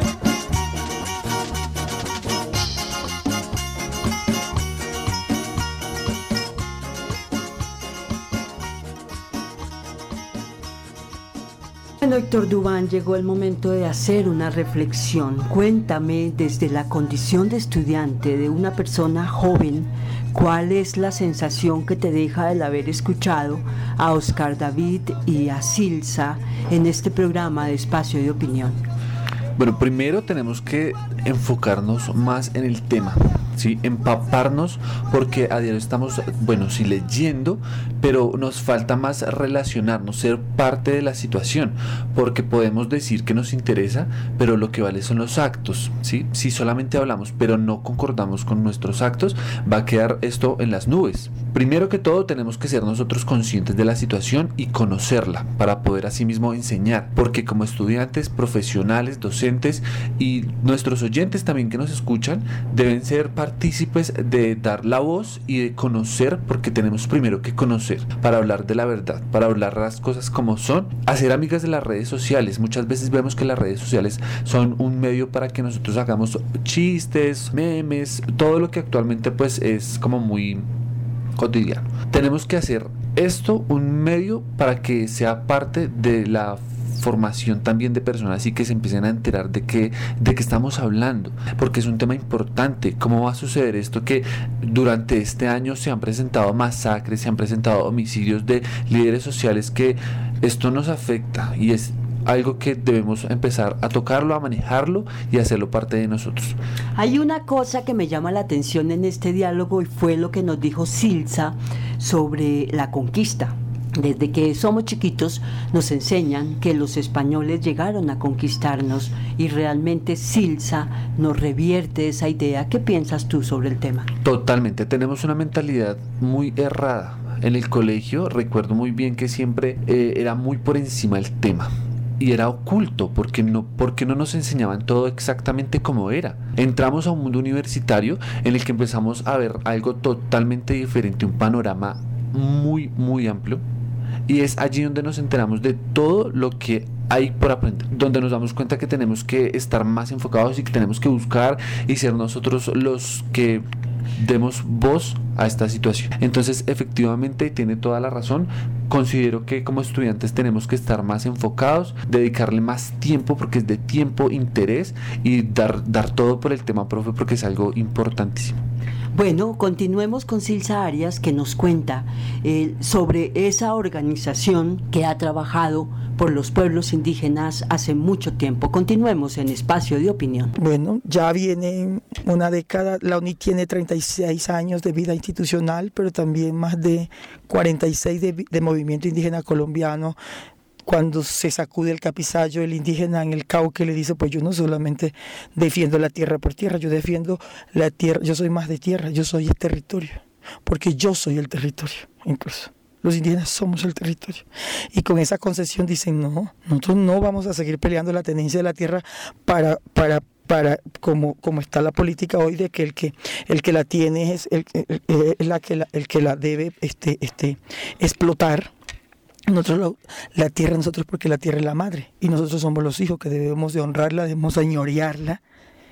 Bueno, Héctor Dubán, llegó el momento de hacer una reflexión. Cuéntame, desde la condición de estudiante, de una persona joven, ¿cuál es la sensación que te deja el haber escuchado a Oscar David y a Silsa en este programa de Espacio de Opinión? Bueno, primero tenemos que enfocarnos más en el tema, ¿sí? Empaparnos, porque a diario estamos, bueno, sí leyendo, pero nos falta más relacionarnos, ser parte de la situación, porque podemos decir que nos interesa, pero lo que vale son los actos, ¿sí? Si solamente hablamos, pero no concordamos con nuestros actos, va a quedar esto en las nubes. Primero que todo, tenemos que ser nosotros conscientes de la situación y conocerla, para poder asimismo enseñar, porque como estudiantes, profesionales, docentes y nuestros oyentes también que nos escuchan, deben ser partícipes de dar la voz y de conocer, porque tenemos primero que conocer para hablar de la verdad, para hablar las cosas como son, hacer amigas de las redes sociales. Muchas veces vemos que las redes sociales son un medio para que nosotros hagamos chistes, memes, todo lo que actualmente pues es como muy cotidiano. Tenemos que hacer esto un medio para que sea parte de la formación también de personas y que se empiecen a enterar de qué de qué estamos hablando, porque es un tema importante. ¿Cómo va a suceder esto? Que durante este año se han presentado masacres, se han presentado homicidios de líderes sociales, que esto nos afecta y es algo que debemos empezar a tocarlo, a manejarlo y hacerlo parte de nosotros. Hay una cosa que me llama la atención en este diálogo y fue lo que nos dijo Silsa sobre la conquista. Desde que somos chiquitos nos enseñan que los españoles llegaron a conquistarnos y realmente Silsa nos revierte esa idea. ¿Qué piensas tú sobre el tema? Totalmente, tenemos una mentalidad muy errada. En el colegio recuerdo muy bien que siempre eh, era muy por encima el tema. Y era oculto, porque no, porque no nos enseñaban todo exactamente como era. Entramos a un mundo universitario en el que empezamos a ver algo totalmente diferente, un panorama muy, muy amplio. Y es allí donde nos enteramos de todo lo que hay por aprender, donde nos damos cuenta que tenemos que estar más enfocados y que tenemos que buscar y ser nosotros los que demos voz a esta situación. Entonces, efectivamente, tiene toda la razón. Considero que como estudiantes tenemos que estar más enfocados, dedicarle más tiempo, porque es de tiempo, interés, y dar, dar todo por el tema, profe, porque es algo importantísimo. Bueno, continuemos con Silsa Arias, que nos cuenta eh, sobre esa organización que ha trabajado por los pueblos indígenas hace mucho tiempo. Continuemos en Espacio de Opinión. Bueno, ya viene una década, la U N I tiene treinta y seis años de vida institucional, pero también más de cuarenta y seis de, de movimiento indígena colombiano. Cuando se sacude el capizayo, el indígena en el Cauca le dice, pues yo no solamente defiendo la tierra por tierra, yo defiendo la tierra, yo soy más de tierra, yo soy el territorio, porque yo soy el territorio, incluso. Los indígenas somos el territorio. Y con esa concesión dicen, no, nosotros no vamos a seguir peleando la tenencia de la tierra para, para, para como, como está la política hoy, de que el que, el que la tiene es el, el, el, el, la que la, el que la debe este, este, explotar. Nosotros la, la tierra nosotros, porque la tierra es la madre y nosotros somos los hijos que debemos de honrarla, debemos señorearla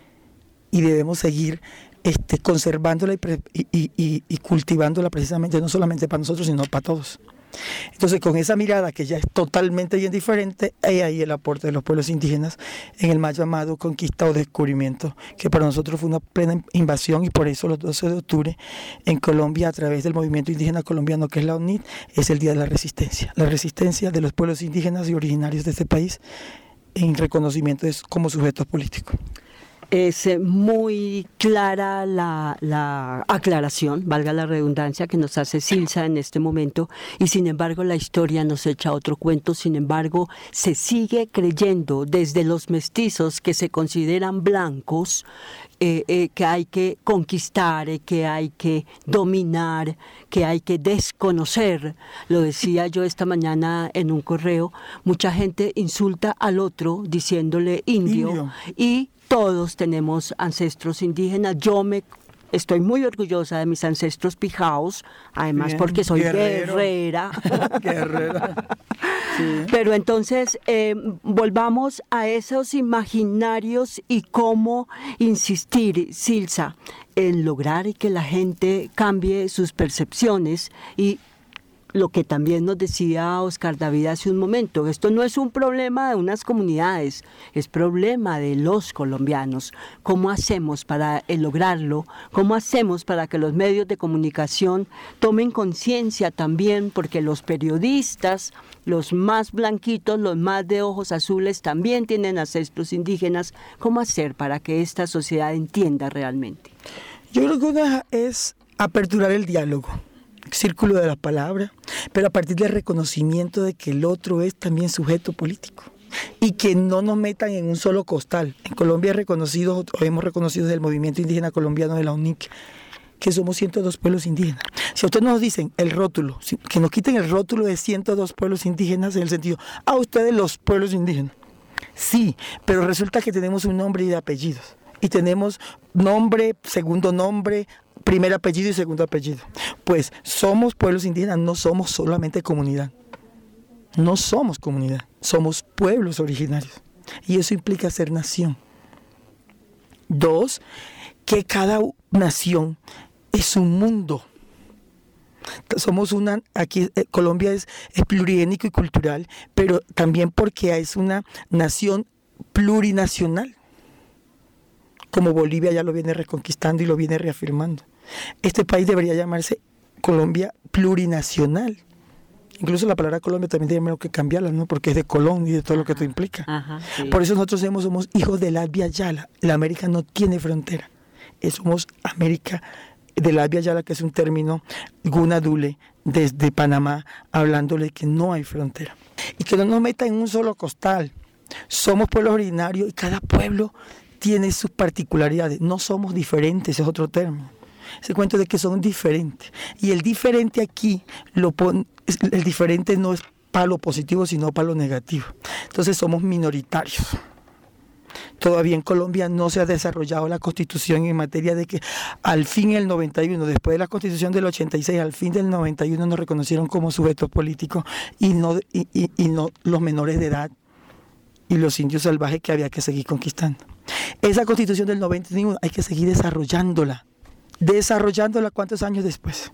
y debemos seguir este, conservándola y, y, y, y cultivándola precisamente, no solamente para nosotros sino para todos. Entonces, con esa mirada que ya es totalmente bien diferente, hay ahí el aporte de los pueblos indígenas en el mal llamado conquista o descubrimiento, que para nosotros fue una plena invasión, y por eso los doce de octubre en Colombia, a través del movimiento indígena colombiano que es la O N I D, es el Día de la Resistencia, la resistencia de los pueblos indígenas y originarios de este país en reconocimiento de como sujetos políticos. Es muy clara la, la aclaración, valga la redundancia, que nos hace Silsa en este momento, y sin embargo la historia nos echa otro cuento. Sin embargo, se sigue creyendo desde los mestizos que se consideran blancos, eh, eh, que hay que conquistar, eh, que hay que dominar, que hay que desconocer. Lo decía yo esta mañana en un correo, mucha gente insulta al otro diciéndole indio, indio. y todos tenemos ancestros indígenas. Yo me estoy muy orgullosa de mis ancestros pijaos, además Bien, porque soy guerrero. guerrera. Guerrera. Sí. Pero entonces eh, volvamos a esos imaginarios y cómo insistir, Silsa, en lograr que la gente cambie sus percepciones y lo que también nos decía Oscar David hace un momento, esto no es un problema de unas comunidades, es problema de los colombianos. ¿Cómo hacemos para lograrlo? ¿Cómo hacemos para que los medios de comunicación tomen conciencia también? Porque los periodistas, los más blanquitos, los más de ojos azules, también tienen ancestros indígenas. ¿Cómo hacer para que esta sociedad entienda realmente? Yo creo que una es aperturar el diálogo, círculo de la palabra, pero a partir del reconocimiento de que el otro es también sujeto político y que no nos metan en un solo costal. En Colombia reconocido, o hemos reconocido desde el movimiento indígena colombiano de la O N I C que somos ciento dos pueblos indígenas. Si a ustedes nos dicen el rótulo, que nos quiten el rótulo de ciento dos pueblos indígenas en el sentido, a ustedes los pueblos indígenas. Sí, pero resulta que tenemos un nombre y de apellidos. Y tenemos nombre, segundo nombre, primer apellido y segundo apellido. Pues somos pueblos indígenas, no somos solamente comunidad. No somos comunidad, somos pueblos originarios. Y eso implica ser nación. Dos, que cada nación es un mundo. Somos una, aquí eh, Colombia es, es pluriétnico y cultural, pero también porque es una nación plurinacional, como Bolivia ya lo viene reconquistando y lo viene reafirmando. Este país debería llamarse Colombia plurinacional. Incluso la palabra Colombia también tenemos que cambiarla, ¿no? Porque es de Colón y de todo lo que esto implica. Ajá, sí. Por eso nosotros somos, somos hijos del Abya Yala. La América no tiene frontera. Somos América del Abya Yala, que es un término gunadule desde Panamá, hablándole que no hay frontera. Y que no nos meta en un solo costal. Somos pueblos originarios y cada pueblo tiene sus particularidades. No somos diferentes, es otro término. Ese cuento de que son diferentes. Y el diferente aquí, lo pon, el diferente no es para lo positivo, sino para lo negativo. Entonces somos minoritarios. Todavía en Colombia no se ha desarrollado la Constitución en materia de que al fin el noventa y uno, después de la Constitución del ochenta y seis, al fin del noventa y uno nos reconocieron como sujetos políticos y no, y, y, y no los menores de edad y los indios salvajes que había que seguir conquistando. Esa Constitución del noventa y uno hay que seguir desarrollándola. Desarrollándola cuántos años después.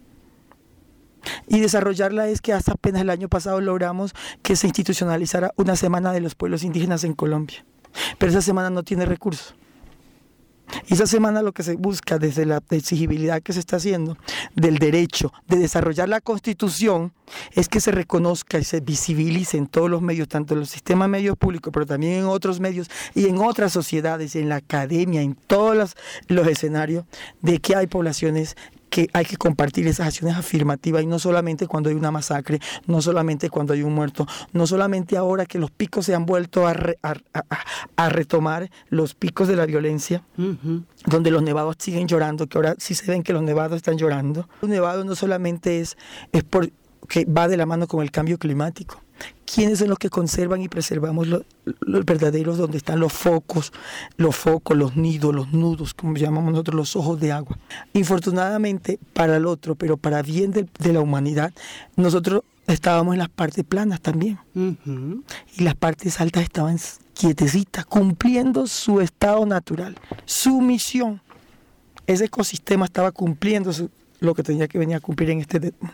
Y desarrollarla es que hasta apenas el año pasado logramos que se institucionalizara una semana de los pueblos indígenas en Colombia. Pero esa semana no tiene recursos. Y esa semana lo que se busca desde la exigibilidad que se está haciendo del derecho de desarrollar la Constitución es que se reconozca y se visibilice en todos los medios, tanto en los sistemas medios públicos, pero también en otros medios y en otras sociedades, en la academia, en todos los, los escenarios, de que hay poblaciones que hay que compartir esas acciones afirmativas y no solamente cuando hay una masacre, no solamente cuando hay un muerto, no solamente ahora que los picos se han vuelto a, re, a, a, a retomar, los picos de la violencia, uh-huh. donde los nevados siguen llorando, que ahora sí se ven que los nevados están llorando. Los nevados no solamente es, es porque va de la mano con el cambio climático. ¿Quiénes son los que conservan y preservamos los, los verdaderos donde están los focos, los focos, los nidos, los nudos, como llamamos nosotros, los ojos de agua? Infortunadamente para el otro, pero para bien de, de la humanidad, nosotros estábamos en las partes planas también. Uh-huh. Y las partes altas estaban quietecitas, cumpliendo su estado natural, su misión. Ese ecosistema estaba cumpliendo su, lo que tenía que venir a cumplir en este mundo.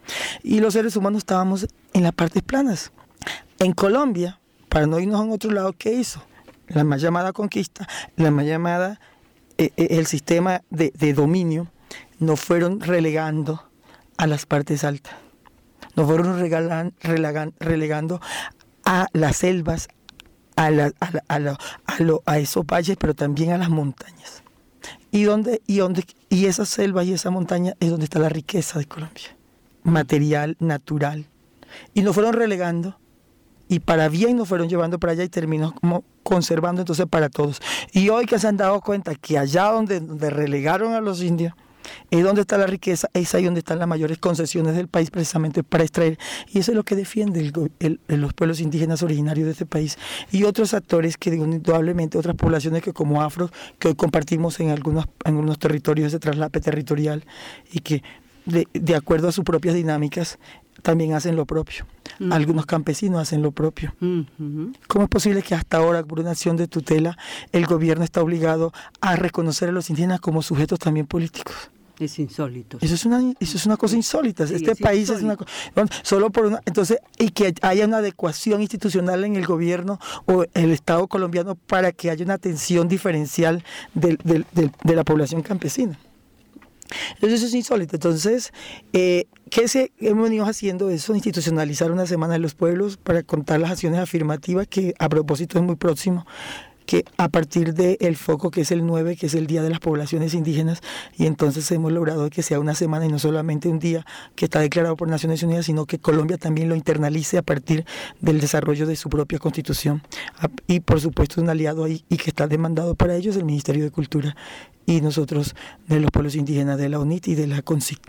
Y los seres humanos estábamos en las partes planas. En Colombia, para no irnos a otro lado, ¿qué hizo? La más llamada conquista, la más llamada, eh, eh, el sistema de, de dominio, nos fueron relegando a las partes altas. Nos fueron regalan, relegan, relegando a las selvas, a, la, a, la, a, la, a, lo, a esos valles, pero también a las montañas. Y, donde, y, donde, y esas selvas y esa montaña es donde está la riqueza de Colombia, material, natural. Y nos fueron relegando, y para bien nos fueron llevando para allá y terminó como conservando entonces para todos. Y hoy que se han dado cuenta que allá donde, donde relegaron a los indios, es donde está la riqueza, es ahí donde están las mayores concesiones del país precisamente para extraer, y eso es lo que defiende el, el, el, los pueblos indígenas originarios de este país y otros actores que indudablemente otras poblaciones que como afro, que hoy compartimos en algunos, en algunos territorios de traslape territorial y que de, de acuerdo a sus propias dinámicas también hacen lo propio. Uh-huh. Algunos campesinos hacen lo propio. Uh-huh. ¿Cómo es posible que hasta ahora, por una acción de tutela, el gobierno está obligado a reconocer a los indígenas como sujetos también políticos? Es insólito. Eso es una, eso es una cosa insólita. Sí, este es país insólito. Es una cosa. Solo por una. Entonces, y que haya una adecuación institucional en el gobierno o el Estado colombiano para que haya una atención diferencial de, de, de, de la población campesina. Entonces, eso es insólito. Entonces, eh, ¿qué se, hemos venido haciendo eso? Institucionalizar una semana de los pueblos para contar las acciones afirmativas, que a propósito es muy próximo, que a partir del foco que es el nueve, que es el Día de las Poblaciones Indígenas, y entonces hemos logrado que sea una semana y no solamente un día que está declarado por Naciones Unidas, sino que Colombia también lo internalice a partir del desarrollo de su propia constitución. Y por supuesto un aliado ahí y que está demandado para ellos el Ministerio de Cultura y nosotros de los pueblos indígenas de la U N I T y de la CONCIC.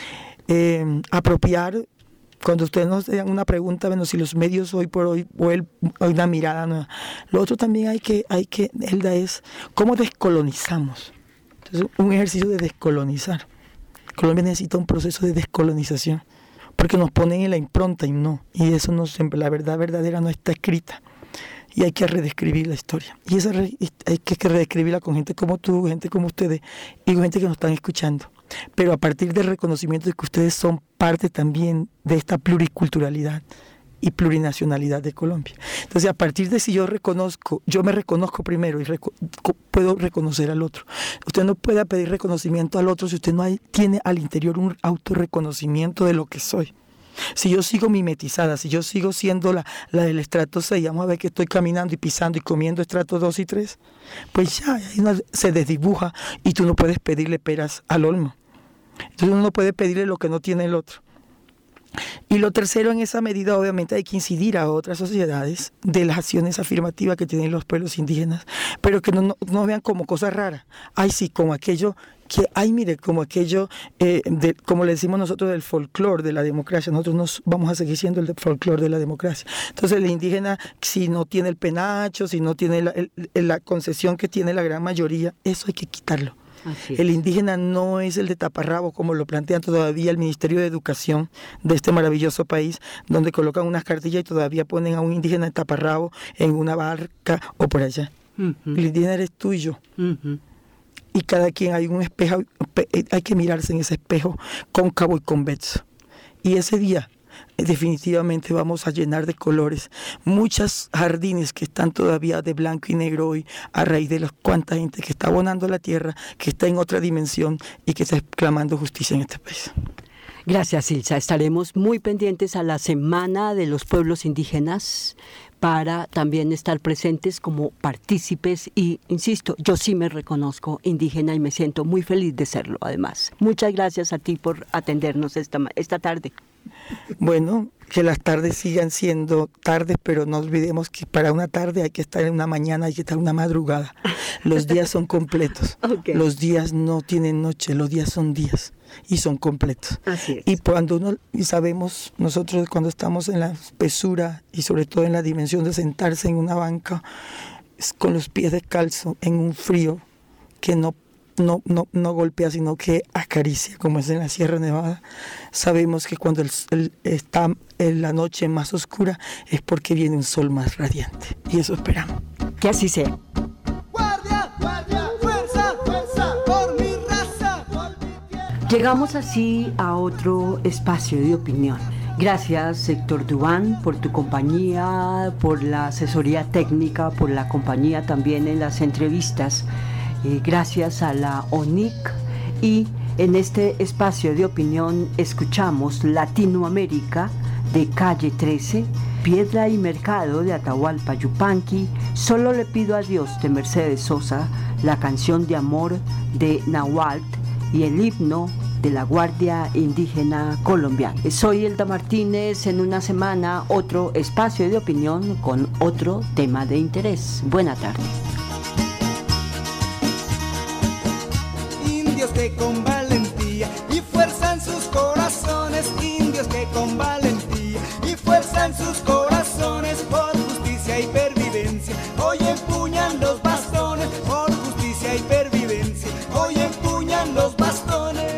Eh, apropiar. Cuando ustedes nos dan una pregunta, bueno, si los medios hoy por hoy, o el, una mirada nueva. Lo otro también hay que, hay que, Elda, es cómo descolonizamos. Entonces, un ejercicio de descolonizar. Colombia necesita un proceso de descolonización, porque nos ponen en la impronta y no. Y eso no siempre, la verdad verdadera no está escrita. Y hay que redescribir la historia. Y esa re, hay que redescribirla con gente como tú, gente como ustedes, y con gente que nos están escuchando. Pero a partir del reconocimiento de que ustedes son parte también de esta pluriculturalidad y plurinacionalidad de Colombia. Entonces, a partir de si yo reconozco, yo me reconozco primero y reco- puedo reconocer al otro. Usted no puede pedir reconocimiento al otro si usted no hay, tiene al interior un autorreconocimiento de lo que soy. Si yo sigo mimetizada, si yo sigo siendo la, la del estrato seis, vamos a ver que estoy caminando y pisando y comiendo estrato dos y tres, pues ya una, se desdibuja y tú no puedes pedirle peras al olmo. Entonces uno no puede pedirle lo que no tiene el otro. Y lo tercero, en esa medida obviamente hay que incidir a otras sociedades de las acciones afirmativas que tienen los pueblos indígenas, pero que no, no, no vean como cosas raras. Ay, sí, como aquello que, ay, mire, como aquello, eh, de, como le decimos nosotros, del folclore de la democracia. Nosotros nos vamos a seguir siendo el folclore de la democracia. Entonces el indígena, si no tiene el penacho, si no tiene la, el, la concesión que tiene la gran mayoría, eso hay que quitarlo. El indígena no es el de taparrabo, como lo plantean todavía el Ministerio de Educación de este maravilloso país, donde colocan unas cartillas y todavía ponen a un indígena de taparrabo en una barca o por allá. Uh-huh. El indígena eres tuyo. Uh-huh. Y cada quien hay un espejo, hay que mirarse en ese espejo cóncavo y convexo. Y ese día definitivamente vamos a llenar de colores muchos jardines que están todavía de blanco y negro hoy a raíz de la cuánta gente que está abonando la tierra, que está en otra dimensión y que está clamando justicia en este país. Gracias, Silsa. Estaremos muy pendientes a la Semana de los Pueblos Indígenas para también estar presentes como partícipes y, insisto, yo sí me reconozco indígena y me siento muy feliz de serlo, además. Muchas gracias a ti por atendernos esta, esta tarde. Bueno, que las tardes sigan siendo tardes, pero no olvidemos que para una tarde hay que estar en una mañana, hay que estar en una madrugada. Los días son completos. Okay. Los días no tienen noche, los días son días y son completos. Así es. Y cuando uno, y sabemos nosotros cuando estamos en la espesura y sobre todo en la dimensión de sentarse en una banca con los pies descalzos en un frío que no No, no, no golpea, sino que acaricia, como es en la Sierra Nevada. Sabemos que cuando el, el, está en la noche más oscura es porque viene un sol más radiante. Y eso esperamos. Que así sea. Guardia, guardia, fuerza, fuerza, por mi raza, por mi tierra. Llegamos así a otro espacio de opinión. Gracias, Héctor Dubán, por tu compañía, por la asesoría técnica, por la compañía también en las entrevistas. Eh, gracias a la O N I C. Y en este espacio de opinión escuchamos Latinoamérica de Calle trece, Piedra y Mercado de Atahualpa Yupanqui, Solo le pido a Dios de Mercedes Sosa, la canción de amor de Nahuatl y el himno de la Guardia Indígena Colombiana. Soy Elda Martínez, en una semana otro espacio de opinión con otro tema de interés. Buena tarde. Indios que con valentía y fuerza en sus corazones, indios que con valentía y fuerza en sus corazones, por justicia y pervivencia, hoy empuñan los bastones, por justicia y pervivencia, hoy empuñan los bastones.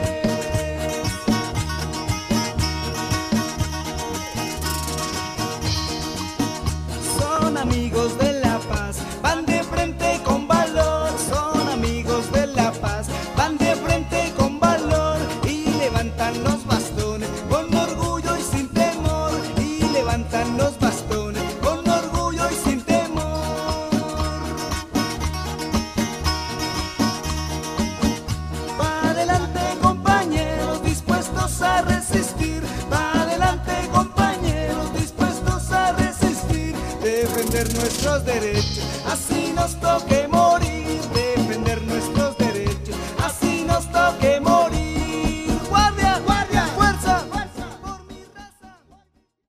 Son amigos de la paz, van de frente con valor, son amigos de la paz, van de frente con valor y levantan los bastones con orgullo y sin temor, y levantan los bastones con orgullo y sin temor. Pa' adelante compañeros dispuestos a resistir, pa' adelante compañeros dispuestos a resistir, defender nuestros derechos, así nos toque